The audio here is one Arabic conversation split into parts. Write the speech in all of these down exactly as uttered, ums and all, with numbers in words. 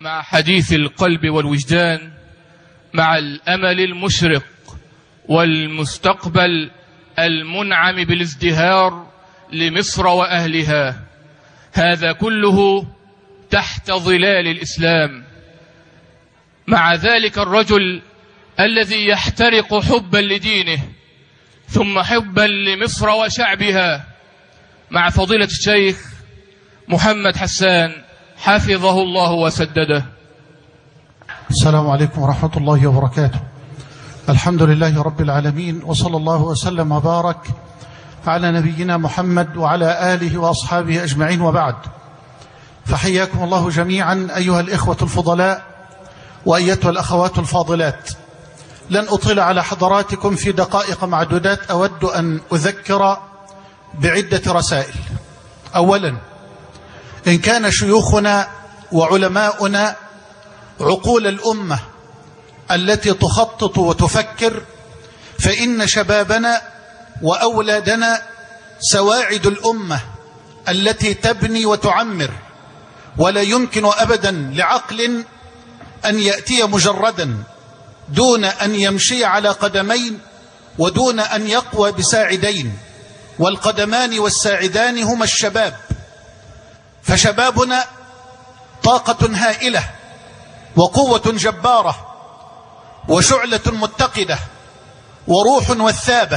مع حديث القلب والوجدان، مع الأمل المشرق والمستقبل المنعم بالازدهار لمصر وأهلها، هذا كله تحت ظلال الإسلام. مع ذلك الرجل الذي يحترق حبا لدينه ثم حبا لمصر وشعبها، مع فضيلة الشيخ محمد حسان حفظه الله وسدده. السلام عليكم ورحمة الله وبركاته. الحمد لله رب العالمين، وصلى الله وسلم وبارك على نبينا محمد وعلى آله وأصحابه أجمعين، وبعد، فحياكم الله جميعا أيها الإخوة الفضلاء وأيتها الأخوات الفاضلات. لن أطيل على حضراتكم في دقائق معدودات، أود أن أذكر بعدة رسائل. أولا، إن كان شيوخنا وعلماؤنا عقول الأمة التي تخطط وتفكر، فإن شبابنا وأولادنا سواعد الأمة التي تبني وتعمر، ولا يمكن أبدا لعقل أن يأتي مجردا دون أن يمشي على قدمين ودون أن يقوى بساعدين، والقدمان والساعدان هما الشباب. فشبابنا طاقة هائلة وقوة جبارة وشعلة متقدة وروح وثابة،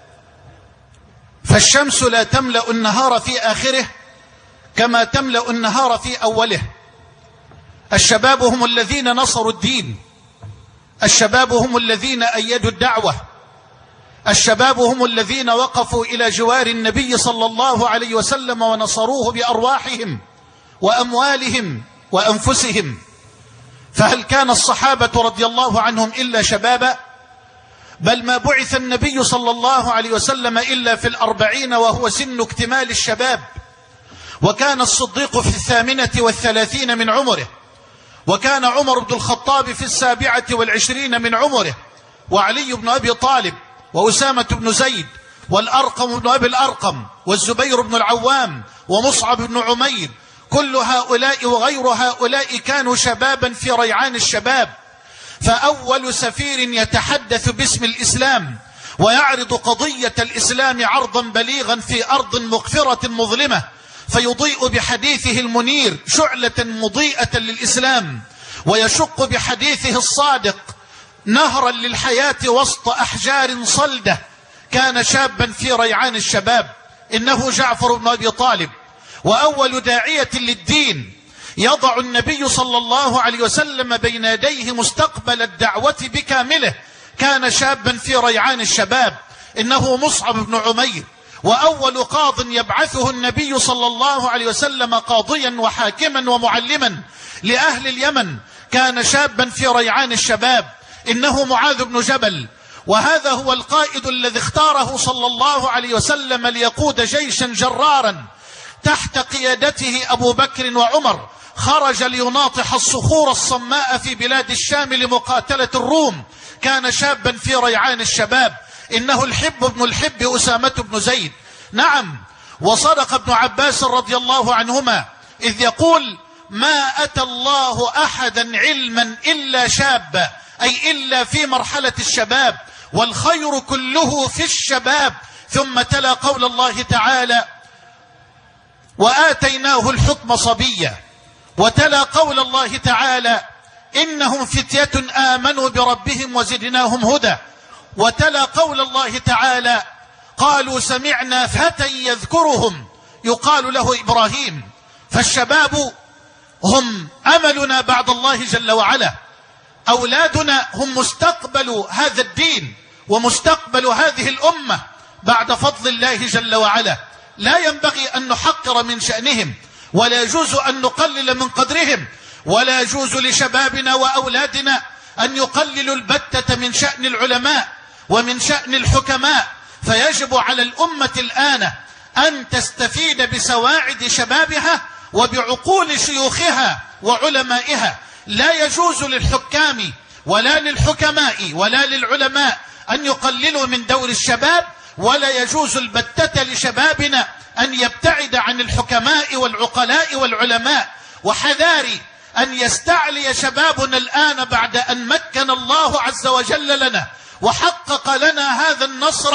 فالشمس لا تملأ النهار في آخره كما تملأ النهار في أوله. الشباب هم الذين نصروا الدين، الشباب هم الذين أيدوا الدعوة، الشباب هم الذين وقفوا إلى جوار النبي صلى الله عليه وسلم ونصروه بأرواحهم وأموالهم وأنفسهم. فهل كان الصحابة رضي الله عنهم إلا شبابا؟ بل ما بعث النبي صلى الله عليه وسلم إلا في الأربعين وهو سن اكتمال الشباب، وكان الصديق في الثامنة والثلاثين من عمره، وكان عمر بن الخطاب في السابعة والعشرين من عمره، وعلي بن أبي طالب وأسامة بن زيد والأرقم بن أبي الأرقم والزبير بن العوام ومصعب بن عمير، كل هؤلاء وغير هؤلاء كانوا شبابا في ريعان الشباب. فأول سفير يتحدث باسم الإسلام ويعرض قضية الإسلام عرضا بليغا في أرض مغفرة مظلمة، فيضيء بحديثه المنير شعلة مضيئة للإسلام، ويشق بحديثه الصادق نهرا للحياة وسط أحجار صلدة، كان شابا في ريعان الشباب، إنه جعفر بن أبي طالب. وأول داعية للدين يضع النبي صلى الله عليه وسلم بين يديه مستقبل الدعوة بكامله، كان شابا في ريعان الشباب، إنه مصعب بن عمير. وأول قاض يبعثه النبي صلى الله عليه وسلم قاضيا وحاكما ومعلما لأهل اليمن، كان شابا في ريعان الشباب، إنه معاذ بن جبل. وهذا هو القائد الذي اختاره صلى الله عليه وسلم ليقود جيشا جرارا تحت قيادته أبو بكر وعمر، خرج ليناطح الصخور الصماء في بلاد الشام لمقاتلة الروم، كان شابا في ريعان الشباب، إنه الحب بن الحب أسامة بن زيد. نعم، وصدق ابن عباس رضي الله عنهما إذ يقول: ما أتى الله أحدا علما إلا شاب، أي إلا في مرحلة الشباب، والخير كله في الشباب. ثم تلا قول الله تعالى: وآتيناه الحكم صبيا، وتلا قول الله تعالى: إنهم فتية آمنوا بربهم وزدناهم هدى، وتلا قول الله تعالى: قالوا سمعنا فتى يذكرهم يقال له إبراهيم. فالشباب هم أملنا بعد الله جل وعلا، أولادنا هم مستقبل هذا الدين ومستقبل هذه الأمة بعد فضل الله جل وعلا. لا ينبغي أن نحقر من شأنهم، ولا يجوز أن نقلل من قدرهم، ولا يجوز لشبابنا وأولادنا أن يقللوا البتة من شأن العلماء ومن شأن الحكماء. فيجب على الأمة الآن أن تستفيد بسواعد شبابها وبعقول شيوخها وعلمائها. لا يجوز للحكام ولا للحكماء ولا للعلماء أن يقللوا من دور الشباب، ولا يجوز البتة لشبابنا أن يبتعد عن الحكماء والعقلاء والعلماء. وحذاري أن يستعلي شبابنا الآن بعد أن مكن الله عز وجل لنا وحقق لنا هذا النصر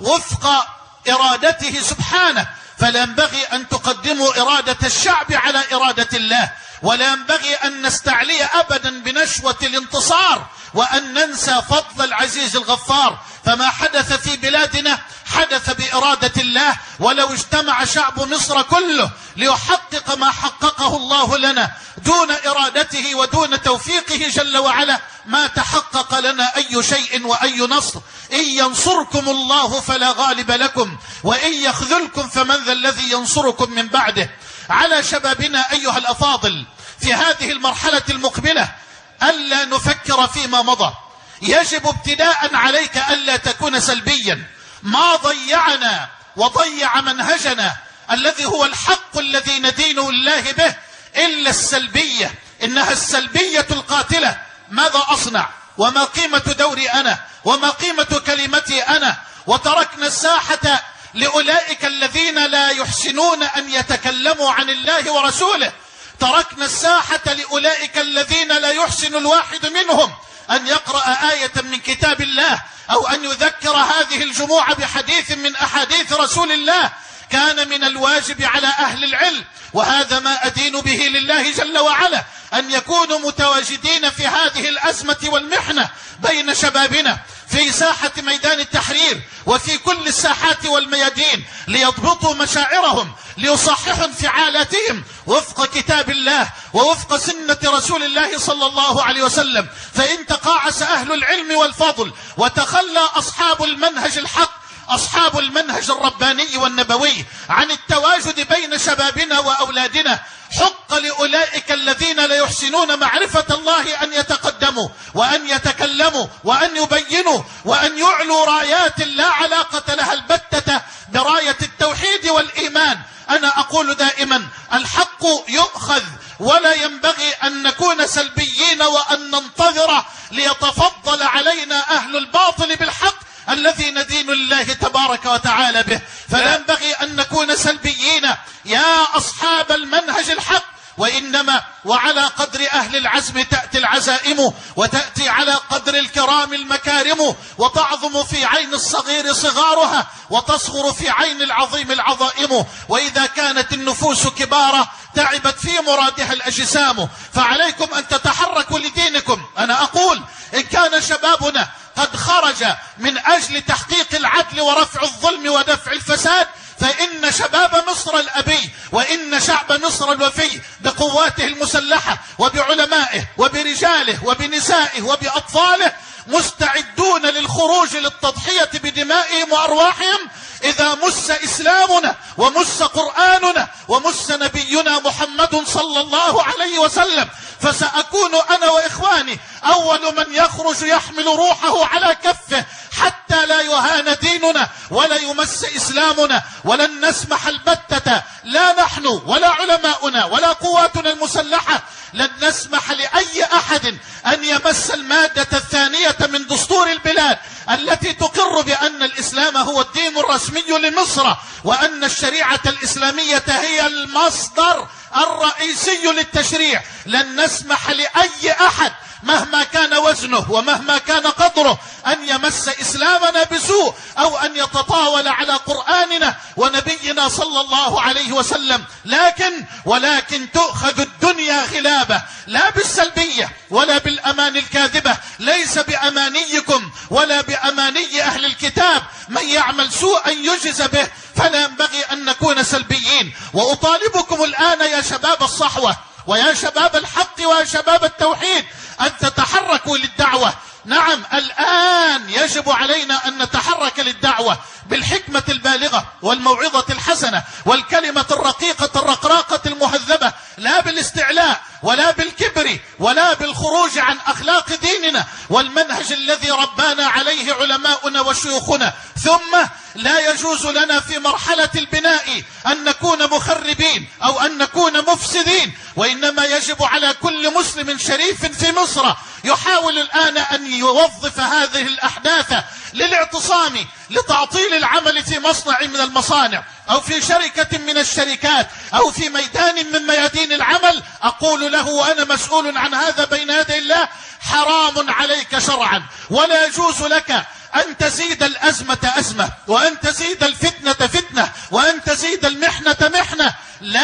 وفق إرادته سبحانه. فلا ينبغي أن تقدموا إرادة الشعب على إرادة الله، ولا ينبغي أن نستعلي أبدا بنشوة الانتصار وأن ننسى فضل العزيز الغفار. فما حدث في بلادنا حدث بإرادة الله، ولو اجتمع شعب مصر كله ليحقق ما حققه الله لنا دون إرادته ودون توفيقه جل وعلا ما تحقق لنا أي شيء وأي نصر. إن ينصركم الله فلا غالب لكم، وإن يخذلكم فمن ذا الذي ينصركم من بعده. على شبابنا أيها الأفاضل في هذه المرحلة المقبلة ألا نفكر فيما مضى. يجب ابتداء عليك ألا تكون سلبيا. ما ضيعنا وضيع منهجنا الذي هو الحق الذي ندين الله به إلا السلبية، إنها السلبية القاتلة. ماذا أصنع؟ وما قيمة دوري أنا؟ وما قيمة كلمتي أنا؟ وتركنا الساحة لأولئك الذين لا يحسنون أن يتكلموا عن الله ورسوله. تركنا الساحة لأولئك الذين لا يحسن الواحد منهم أن يقرأ آية من كتاب الله أو أن يذكر هذه الجموع بحديث من أحاديث رسول الله. كان من الواجب على أهل العلم، وهذا ما أدين به لله جل وعلا، أن يكونوا متواجدين في هذه الأزمة والمحنة بين شبابنا في ساحة ميدان التحرير وفي كل الساحات والميادين، ليضبطوا مشاعرهم، ليصححوا انفعالاتهم وفق كتاب الله ووفق سنة رسول الله صلى الله عليه وسلم. فإن تقاعس أهل العلم والفضل وتخلى أصحاب المنهج الحق، أصحاب المنهج الرباني والنبوي، عن التواجد بين شبابنا وأولادنا، حق لأولئك الذين لا يحسنون معرفة الله أن يتقدموا وأن يتكلموا وأن يبينوا وأن يعلوا رايات لا علاقة لها البتة براية التوحيد والإيمان. أنا أقول دائما الحق يؤخذ، ولا ينبغي أن نكون سلبيين وأن ننتظر ليتفضل علينا أهل الباطل بالحق الذي ندين الله تبارك وتعالى به. فلا ينبغي أن نكون سلبيين يا أصحاب المنهج الحق، وإنما وعلى قدر أهل العزم تأتي العزائم، وتأتي على قدر الكرام المكارم، وتعظم في عين الصغير صغارها وتصغر في عين العظيم العظائم. وإذا كانت النفوس كبارة تعبت في مرادها الأجسام. فعليكم أن تتحركوا لدينكم. أنا أقول إن كان شبابنا قد خرج من أجل تحقيق العدل ورفع الظلم ودفع الفساد، فإن شباب مصر الأبي وإن شعب مصر الوفي بقواته المسلحة وبعلمائه وبرجاله وبنسائه وبأطفاله مستعدون للخروج للتضحية بدمائهم وأرواحهم إذا مس إسلامنا ومس قرآننا ومس نبينا محمد صلى الله عليه وسلم. فسأكون أنا وإخواني أول من يخرج يحمل روحه على كفه حتى لا يهان ديننا ولا يمس إسلامنا. ولن نسمح البتة، لا نحن ولا علماؤنا ولا قواتنا المسلحة، لن نسمح لأي أحد أن يمس المادة الثانية من دستور البلاد التي تقر بأن الإسلام هو الدين الرسمي لمصر، وأن الشريعة الإسلامية هي المصدر الرئيسي للتشريع. لن نسمح لأي أحد مهما كان وزنه ومهما كان قدره أن يمس إسلامنا بسوء أو أن يتطاول على قرآننا ونبينا صلى الله عليه وسلم. لكن ولكن تؤخذ الدنيا غلابة، لا بالسلبية ولا بالأمان الكاذبة، ليس بأمانيكم ولا بأماني أهل الكتاب. من يعمل سوءا يجز به، فلا ينبغي أن نكون سلبيين. وأطالبكم الآن يا شباب الصحوة ويا شباب الحق ويا شباب التوحيد أن تتحركوا للدعوة. نعم، الآن يجب علينا أن نتحرك للدعوة بالحكمة البالغة والموعظة الحسنة والكلمة الرقيقة الرقراقة المهذبة، لا بالاستعلاء ولا بالكبر ولا بالخروج عن أخلاق ديننا والمنهج الذي ربانا عليه علماؤنا وشيوخنا. ثم لا يجوز لنا في مرحلة البناء أن نكون مخربين أو أن نكون مفسدين، وإنما يجب على كل مسلم شريف في مصر يحاول الآن أن يوظف هذه الأحداث للاعتصام لتعطيل العمل في مصنع من المصانع أو في شركة من الشركات أو في ميدان من ميادين العمل، أقول له وأنا مسؤول عن هذا بين يدي الله: حرام عليك شرعا، ولا يجوز لك أن تزيد الأزمة أزمة، وأن تزيد الفتنة فتنة، وأن تزيد المحنة محنة.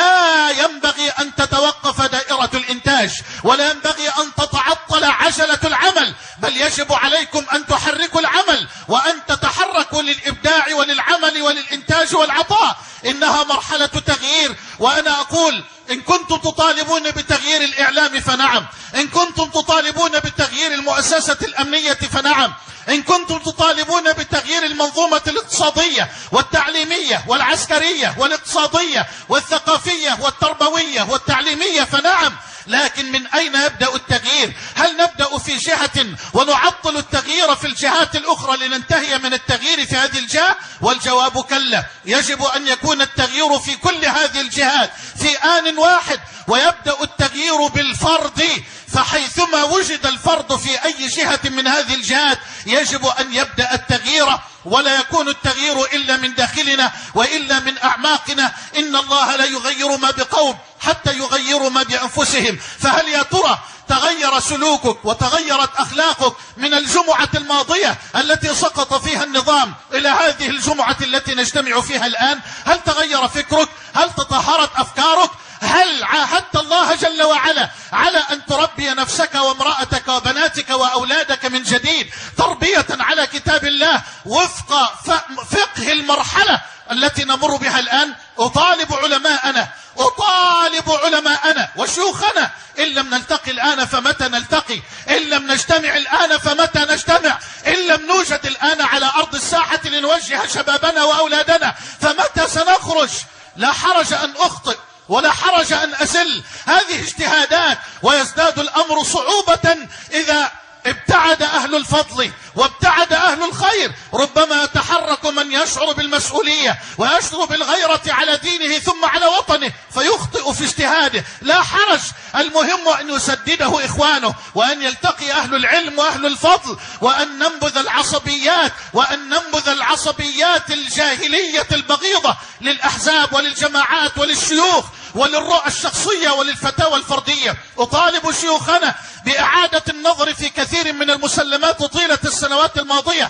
لا ينبغي أن تتوقف دائرة الإنتاج، ولا ينبغي أن تتعطل عجلة العمل، بل يجب عليكم أن تحركوا العمل وأن تتحركوا للإبداع وللعمل وللإنتاج والعطاء. إنها مرحلة تغيير، وأنا أقول: إن كنتم تطالبون بتغيير الإعلام فنعم، إن كنتم تطالبون بتغيير المؤسسة الأمنية فنعم، إن كنتم تطالبون بتغيير المنظومة الاقتصادية والتعليمية والعسكرية والاقتصادية والثقافية والتربوية والتعليمية فنعم. لكن من أين يبدأ التغيير؟ هل نبدأ في جهة ونعطل التغيير في الجهات الأخرى لننتهي من التغيير في هذه الجهة؟ والجواب كلا. يجب أن يكون التغيير في كل هذه الجهات في آن واحد، ويبدأ التغيير بالفرد، فحيثما وجد الفرد في أي جهة من هذه الجهات يجب أن يبدأ التغيير، ولا يكون التغيير إلا من داخلنا وإلا من أعماقنا. إن الله لا يغير ما بقوم حتى يغيروا ما بأنفسهم. فهل يا ترى تغير سلوكك وتغيرت أخلاقك من الجمعة الماضية التي سقط فيها النظام إلى هذه الجمعة التي نجتمع فيها الآن؟ هل تغير فكرك؟ هل تطهرت أفكارك؟ هل عاهدت الله جل وعلا على أن تربي نفسك وامرأتك وبناتك وأولادك من جديد تربية على كتاب الله وفق فقه المرحلة التي نمر بها الآن؟ أطالب علماءنا أطالب علماءنا وشيوخنا: إن لم نلتقي الآن فمتى نلتقي؟ إن لم نجتمع الآن فمتى نجتمع؟ إن لم نوجد الآن على أرض الساحة لنوجه شبابنا وأولادنا فمتى سنخرج؟ لا حرج أن أخطئ ولا حرج أن أزل، هذه اجتهادات، ويزداد الأمر صعوبة إذا ابتعد أهل الفضل وابتعد أهل الخير. ربما يتحرك من يشعر بالمسؤولية ويشعر بالغيرة على دينه ثم على وطنه فيخطئ في اجتهاده، لا حرج. المهم أن يسدده إخوانه، وأن يلتقي أهل العلم وأهل الفضل، وأن ننبذ العصبيات وأن ننبذ العصبيات الجاهلية البغيضة للأحزاب وللجماعات وللشيوخ وللرؤى الشخصية وللفتاوى الفردية. أطالب شيوخنا بإعادة النظر في كثير من المسلمات طيلة السنوات الماضية،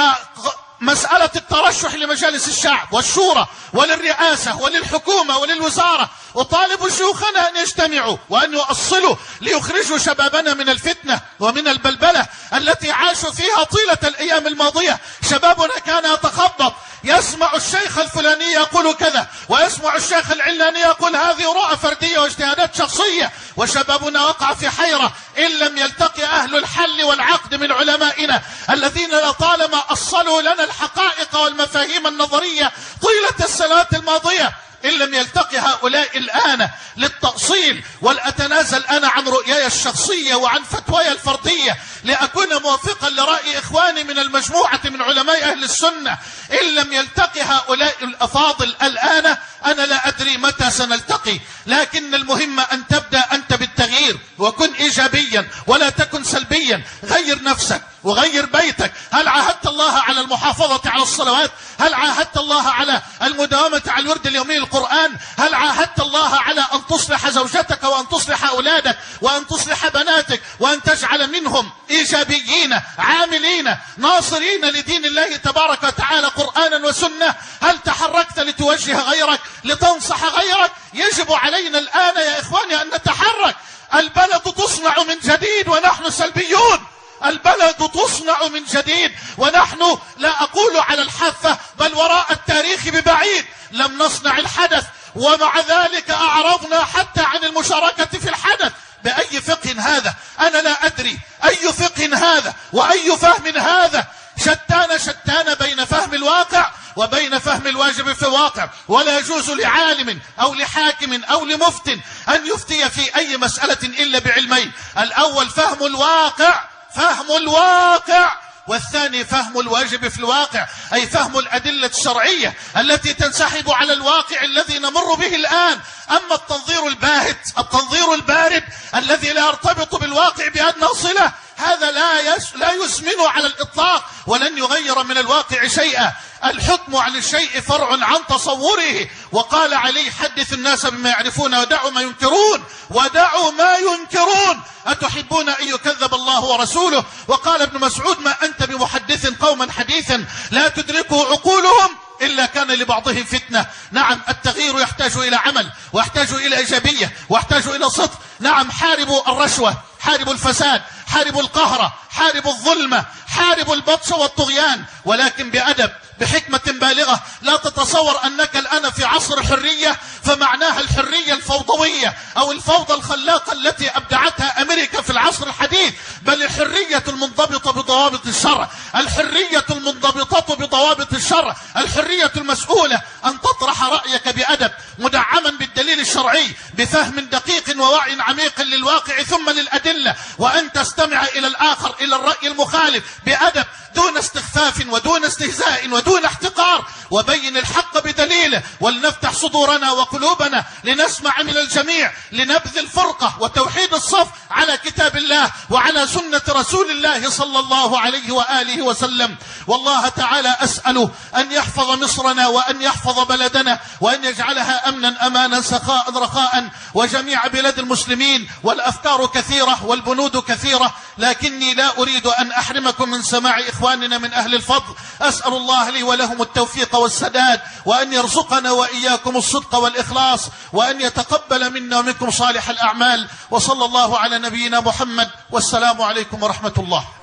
كمسألة الترشح لمجالس الشعب والشورى وللرئاسة وللحكومة وللوزارة. أطالب شيوخنا أن يجتمعوا وأن يؤصلوا ليخرجوا شبابنا من الفتنة ومن البلبلة التي عاشوا فيها طيلة الأيام الماضية. شبابنا كان يتخبط، يسمع الشيخ الفلاني يقول كذا ويسمع الشيخ العلاني يقول هذه رؤى فردية واجتهادات شخصية، وشبابنا وقع في حيرة إن لم يلتقي أهل الحل والعقد من علمائنا الذين لطالما أصلوا لنا الحقائق والمفاهيم النظرية طيلة السنوات الماضية. إن لم يلتقي هؤلاء الآن للتأصيل، ولأتنازل أنا عن رؤياي الشخصية وعن فتواي الفردية لأكون موافقا لرأي إخواني من المجموعة من علماء أهل السنة، إن لم يلتقي هؤلاء الأفاضل الآن أنا لا أدري متى سنلتقي. لكن المهم أن تبدأ أنت بالتغيير، وكن إيجابيا ولا تكن سلبيا. غير نفسك وغير بيتك. هل عاهدت الله على المحافظة على الصلوات؟ هل عاهدت الله على المداومة على الورد اليومي القرآن؟ هل عاهدت الله على أن تصلح زوجتك وأن تصلح أولادك وأن تصلح بناتك وأن تجعل منهم إيجابيين عاملين ناصرين لدين الله تبارك وتعالى قرآنا وسنة؟ هل تحركت لتوجه غيرك، لتنصح غيرك؟ يجب علينا الآن يا إخواني أن نتحرك. البلد تصنع من جديد ونحن سلبيون. البلد تصنع من جديد ونحن لا أقول على الحافة بل وراء التاريخ ببعيد لم نصنع الحدث، ومع ذلك أعرضنا حتى عن المشاركة في الحدث. بأي فقه هذا؟ أنا لا أدري أي فقه هذا وأي فهم هذا. شتان شتان بين فهم الواقع وبين فهم الواجب في الواقع. ولا يجوز لعالم أو لحاكم أو لمفت أن يفتي في أي مسألة إلا بعلمين: الأول فهم الواقع فهم الواقع والثاني فهم الواجب في الواقع، أي فهم الأدلة الشرعية التي تنسحب على الواقع الذي نمر به الآن. أما التنظير الباهت التنظير البارد الذي لا يرتبط بالواقع بأدنى صلة هذا لا لا يس لا يسمن على الإطلاق ولن يغير من الواقع شيئا. الحكم على الشيء فرع عن تصوره. وقال عليه: حدث الناس بما يعرفون ودعوا ما ينكرون ودعوا ما ينكرون أتحبون أن يكذب الله ورسوله. وقال ابن مسعود: ما أنت بمحدث قوما حديثا لا تدركه عقولهم إلا كان لبعضهم فتنة. نعم، التغيير يحتاج إلى عمل، ويحتاج إلى إيجابية، ويحتاج إلى صدق. نعم، حاربوا الرشوة، حاربوا الفساد، حاربوا القهر، حاربوا الظلم، حاربوا البطش والطغيان، ولكن بأدب، بحكمة بالغة. لا تتصور أنك الآن في عصر الحرية فمعناها الحرية الفوضوية أو الفوضى الخلاقة التي أبدعتها أمريكا في العصر الحديث، بل الحرية المنضبطة بضوابط الشرع، الحرية المنضبطة بضوابط الشرع، الحرية المسؤولة أن تطرح رأيك بأدب مدعما بالدليل الشرعي بفهم دقيق ووعي عميق للواقع ثم للأدلة، وأن تستمع إلى الآخر، إلى الرأي المخالف بأدب دون استخفاف ودون استهزاء ودون احتقار، وبين الحق بدليله. ولنفتح صدورنا وقلوبنا لنسمع من الجميع، لنبذ الفرقة وتوحيد الصف على كتاب الله وعلى سنة رسول الله صلى الله عليه وآله وسلم. والله تعالى أسأله أن يحفظ مصرنا وأن يحفظ بلدنا وأن يجعلها أمنا أمانا سخاء رخاء وجميع بلاد المسلمين. والأفكار كثيرة والبنود كثيرة، لكني لا أريد أن أحرمكم من سماع إخواننا من أهل الفضل. أسأل الله لي ولهم التوفيق والسداد، وأن يرزقنا وإياكم الصدق والإخلاص، وأن يتقبل منا ومنكم صالح الأعمال. وصلى الله على نبينا محمد، والسلام عليكم ورحمة الله.